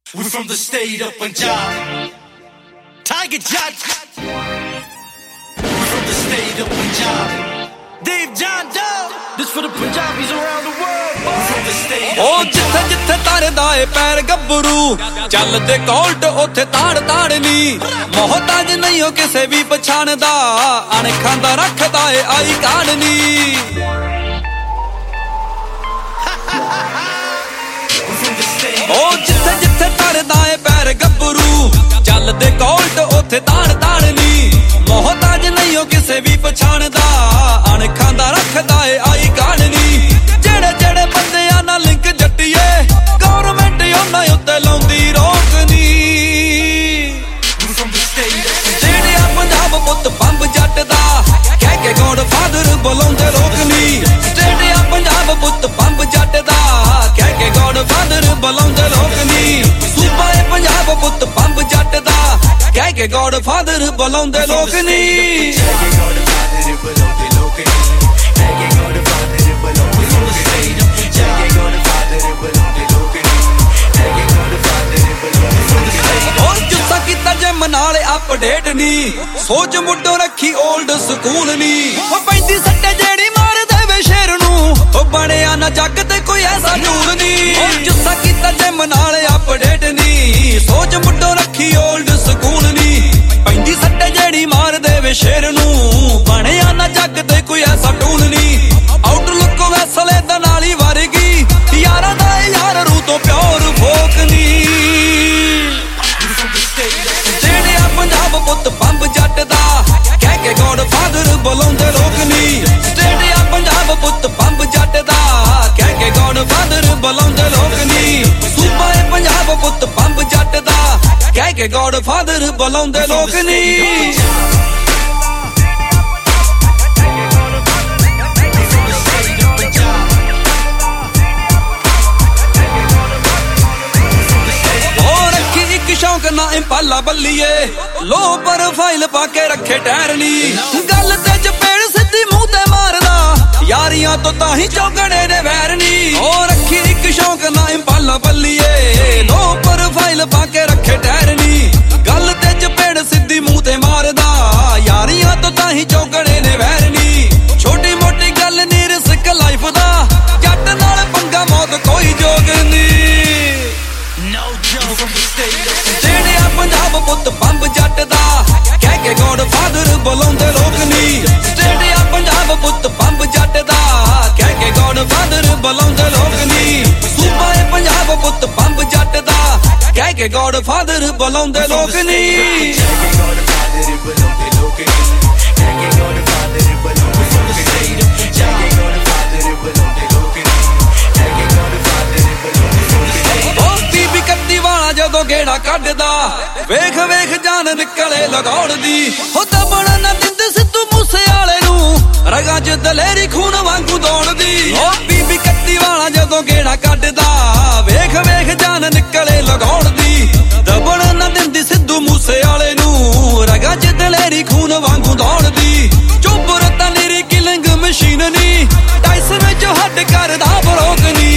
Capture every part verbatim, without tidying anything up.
We're from the state of Punjab. Tiger Jat. We're from the state of Punjab. Dave John Doe. This for the Punjabis around the world. We're from the state of Oh, ਜਿੱਥੇ ਜਿੱਥੇ ਤਰਦਾ ਏ ਪੈਰ ਗੱਭਰੂ ਚੱਲਦੇ ਕੋਲਟ ਉੱਥੇ ਤਾੜ ਤਾੜ ਨੀ ਮੋਹਤਾਜ ਨਹੀਂ ਹੋ ਕਿਸੇ ਵੀ ਪਛਾਣਦਾ ਅਣਖਾਂ ਦਾ ਰੱਖਦਾ ਏ ਆਈ ਕਾੜ ਨੀ ਉਹ ਜਿੱਥੇ ਜਿੱਥੇ ਤਰਦਾ ਏ ਪੈਰ ਗੱਭਰੂ ਚੱਲਦੇ ਕੋਲਟ ਉੱਥੇ ਤਾੜ ਤਾੜ ਨੀ ਮੋਹਤਾਜ ਨਹੀਂ ਹੋ ਕਿਸੇ ਵੀ ਪਛਾਣਦਾ ਅਣਖਾਂ ਦਾ ਰੱਖਦਾ ਏ ਆਈ ਕਾੜ ਨੀ ਜਿਹੜੇ ਜਿਹੜੇ ਬੰਦਿਆਂ ਨਾਲ ਲਿੰਕ ਜੱਟੀਏ ਗਵਰਨਮੈਂਟ ਉਹਨਾਂ ਉੱਤੇ ਲਾਉਂਦੀ ਰੋਕ ਨੀ ਜਿਹੜੇ ਆ ਪੰਜਾਬ ਪੁੱਤ ਬੰਬ ਜੱਟ ਦਾ ਕਹਿ ਕੇ ਗੋਡ ਫਾਦਰ ਬੁਲਾਉਂਦੇ ਲੋਕ ਨੀ ਜਿਹੜੇ ਆ ਪੰਜਾਬ ਪੁੱਤ ਬੰਬ ਜੱਟ ਦਾ ਕਹਿ ਕੇ ਗੋਡ ਫਾਦਰ ਬੁਲਾਉਂਦੇ ਲੋਕ ਨੀ ਸੂਬਾ ਏ ਪੰਜਾਬ ਪੁੱਤ ਬੰਬ ਜੱਟ ਦਾ ਕਹਿ ਕੇ ਗੋਡ ਫਾਦਰ ਬੁਲਾਉਂਦੇ ਲੋਕ ਨੀ ਨਾਲੇ ਅਪਡੇਟ ਨੀ ਸੋਚ ਮੁੱਢੋਂ ਰੱਖੀ 올ਡ ਸਕੂਲ ਨੀ ਉਹ ਪੈਂਦੀ ਸੱਟੇ ਜਿਹੜੀ ਮਾਰ ਦੇਵੇ ਸ਼ੇਰ ਨੂੰ ਉਹ ਬਣਿਆ ਨਾ ਜੱਗ ਤੇ ਕੋਈ ਐਸਾ ਟੂਰ ਨੀ ਉਹ ਜੁੱਸਾ ਕੀਤਾ ਜਿਮ ਨਾਲੇ ਅਪਡੇਟ ਨੀ ਸੋਚ ਮੁੱਢੋਂ ਰੱਖੀ 올ਡ ਸਕੂਲ ਨੀ ਪੈਂਦੀ ਸੱਟੇ ਜਿਹੜੀ ਮਾਰ ਦੇਵੇ ਸ਼ੇਰ ਨੂੰ ਬਣਿਆ ਨਾ ਜੱਗ ਤੇ ਕੋਈ ਐਸਾ ਟੂਲ ਨੀ ਆਊਟਲੁੱਕ ਵੈਸਲੇ ਦਾ ਨਾਲੀ ਵਰਗੀ ਯਾਰਾਂ ਦਾ ਯਾਰ ਰੂ ਤੋਂ ਪਿਓਰ ਫੋਕ ਨੀ ਪੰਜਾਬ ਪੁੱਤ ਬੰਬ ਜੱਟ ਦਾ ਕਹਿ ਕੇ ਗੋਡ ਫਾਦਰ ਬੁਲਾਉਂਦੇ ਲੋਕ ਨੀ ਸਟੇਟ ਆ ਪੰਜਾਬ ਪੁੱਤ ਬੰਬ ਜੱਟ ਦਾ ਕਹਿ ਕੇ ਗੋਡ ਫਾਦਰ ਬੁਲਾਉਂਦੇ ਲੋਕ ਨੀ ਸੂਬਾ ਏ ਪੰਜਾਬ ਪੁੱਤ ਬੰਬ ਜੱਟ ਦਾ ਕਹਿ ਕੇ ਗੋਡ ਫਾਦਰ ਬੁਲਾਉਂਦੇ ਲੋਕ ਨੀ ਸ਼ੌਂਕ ਨਾ ਇੰਪਾਲਾ ਬੱਲੀਏ ਲੋ ਪ੍ਰੋਫਾਈਲ ਪਾ ਕੇ ਰੱਖੇ ਟਾਇਰ ਨੀ ਗੱਲ ਤੇ ਚਪੇੜ ਸਿੱਧੀ ਮੂੰਹ ਤੇ ਮਾਰਦਾ ਯਾਰੀਆਂ ਤੋਂ ਤਾਂ ਹੀ ਚੌਗੜੇ ਦੇ ਵੈਰ ਨੀ ਉਹ ਰੱਖੀ ਇੱਕ ਸ਼ੌਂਕ ਨਾ ਇੰਪਾਲਾ ਬੱਲੀਏ ਲੋ ਪ੍ਰੋਫਾਈਲ ਪਾ ਕੇ ਰੱਖੇ ਟਾਇਰ ਨੀ ਗੱਲ ਤੇ ਚਪੇੜ ਸਿੱਧੀ ਮੂੰਹ ਤੇ ਮਾਰਦਾ ਯਾਰੀਆਂ ਤੋਂ ਤਾਂ ਹੀ ਚੌਗੜੇ ਨੇ ਵੈਰ ਨੀ ਛੋਟੀ ਮੋਟੀ ਗੱਲ ਨੀ ਰਿਸਕ ਲਾਈਫ ਦਾ ਜੱਟ ਨਾਲ ਪੰਗਾ ਮੌਤ ਕੋਈ ਜੋਗ ਨੀ ਜਿਹੜੇ ਆ ਪੰਜਾਬ ਪੁੱਤ ਬੰਬ ਜੱਟ ਦਾ ਕਹਿ ਕੇ ਗੋਡ ਫਾਦਰ ਬੁਲਾਉਂਦੇ ਲੋਕ ਨੀ ਜਿਹੜੇ ਆ ਪੰਜਾਬ ਪੁੱਤ ਬੰਬ ਜੱਟ ਦਾ ਕਹਿ ਕੇ ਗੋਡ ਫਾਦਰ ਬੁਲਾਉਂਦੇ ਲੋਕ ਨੀ ਸੂਬਾ ਏ ਪੰਜਾਬ ਪੁੱਤ ਬੰਬ ਜੱਟ ਦਾ ਕਹਿ ਕੇ ਗੋਡ ਫਾਦਰ ਬੁਲਾਉਂਦੇ ਲੋਕ ਨੀ ਜਦੋਂ ਗੇੜਾ ਕੱਢਦਾ ਵੇਖ ਵੇਖ ਜਾਨ ਨਿਕਲੇ ਲਗਾਉਣ ਦੀ ਉਹ ਦਬਣ ਨਾ ਦਿੰਦੇ ਸਿੱਧੂ ਮੂਸੇ ਵਾਲੇ ਨੂੰ ਰਗਾਂ 'ਚ ਦਲੇਰੀ ਖੂਨ ਵਾਂਗੂ ਦੌੜਦੀ ਉਹ ਬੀਬੀ ਕੱਤੀ ਵਾਲਾ ਜਦੋਂ ਗੇੜਾ ਕੱਢਦਾ ਵੇਖ ਵੇਖ ਜਾਨ ਨਿਕਲੇ ਲਗਾਉਣ ਦੀ ਦਬਣ ਨਾ ਦਿੰਦੀ ਸਿੱਧੂ ਮੂਸੇ ਵਾਲੇ ਨੂੰ ਰਗਾਂ 'ਚ ਦਲੇਰੀ ਖੂਨ ਵਾਂਗੂ ਦੌੜਦੀ ਚੁੱਪਰ ਤਾਂ ਨੀਰੀ ਕਿਲਿੰਗ ਮਸ਼ੀਨ ਨੀ ਟਾਈਸਨ ਵਿੱਚ ਹੱਡ ਕਰਦਾ ਬਰੋਕ ਨੀ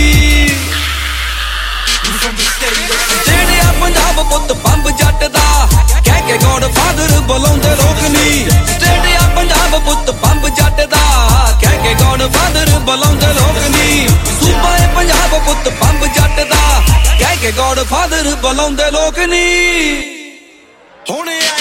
ਜਿਹੜੇ ਆ ਪੰਜਾਬ ਪੁੱਤ ਬੰਬ ਜੱਟ ਦਾ ਕਹਿ ਕੇ ਗੋਡ ਫਾਦਰ ਬੁਲਾਉਂਦੇ ਲੋਕ ਨੀ ਜਿਹੜੇ ਆ ਪੰਜਾਬ ਪੁੱਤ ਬੰਬ ਜੱਟ ਦਾ ਕਹਿ ਕੇ ਗੋਡ ਫਾਦਰ ਬੁਲਾਉਂਦੇ ਲੋਕ ਨੀ ਸੂਬਾ ਏ ਪੰਜਾਬ ਪੁੱਤ ਬੰਬ ਜੱਟ ਦਾ ਕਹਿ ਕੇ ਗੋਡ ਫਾਦਰ ਬੁਲਾਉਂਦੇ ਲੋਕ ਨੀ ਹੁਣ